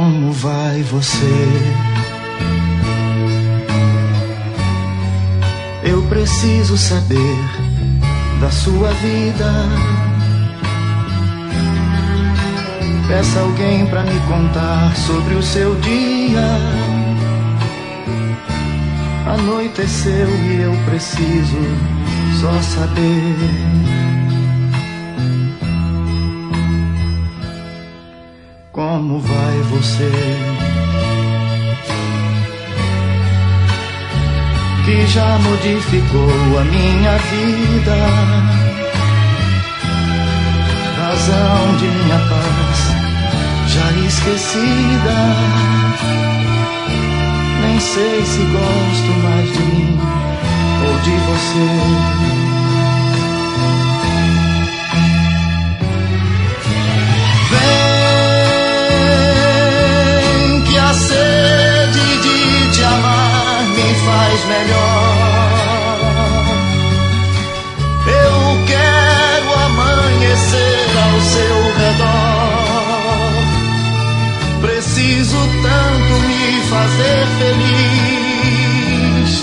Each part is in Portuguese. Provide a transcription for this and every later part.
Como vai você? Eu preciso saber da sua vida. Peça alguém pra me contar sobre o seu dia. Anoiteceu e eu preciso só saber. Como vai você? Que já modificou a minha vida, razão de minha paz já esquecida. Nem sei se gosto mais de mim ou de você. Vem que a sede de te amar me faz melhor. Eu quero amanhecer ao seu redor. Preciso tanto me fazer feliz.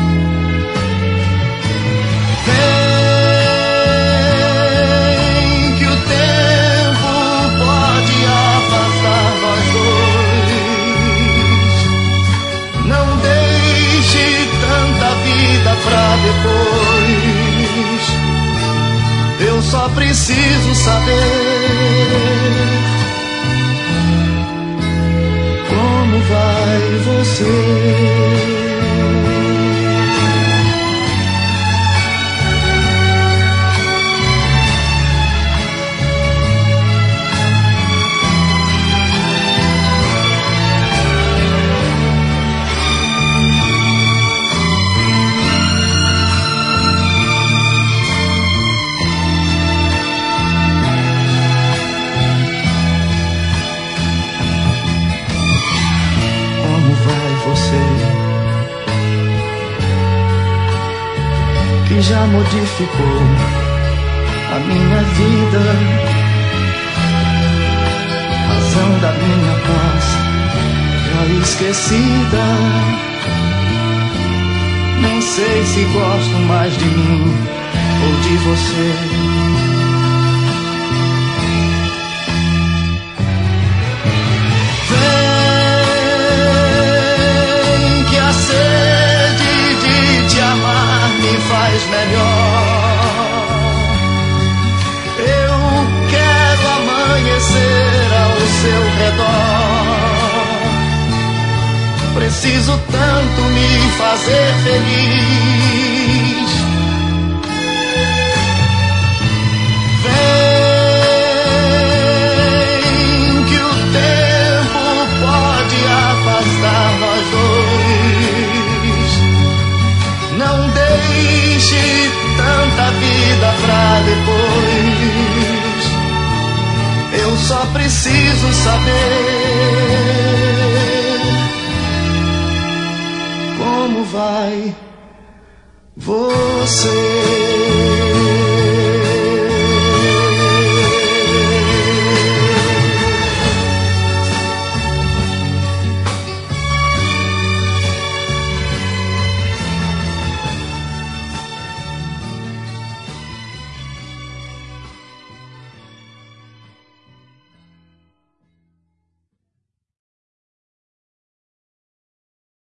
Vem que o tempo pode afastar nós dois. Não deixe tanta vida pra depois. Eu só preciso saber como vai você. Que já modificou a minha vida, razão da minha paz já esquecida. Nem sei se gosto mais de mim ou de você. Faz melhor. Eu quero amanhecer ao seu redor. Preciso tanto me fazer feliz. Vem que o tempo pode afastar nós dois. Não deixe tanta vida pra depois. Eu só preciso saber como vai você.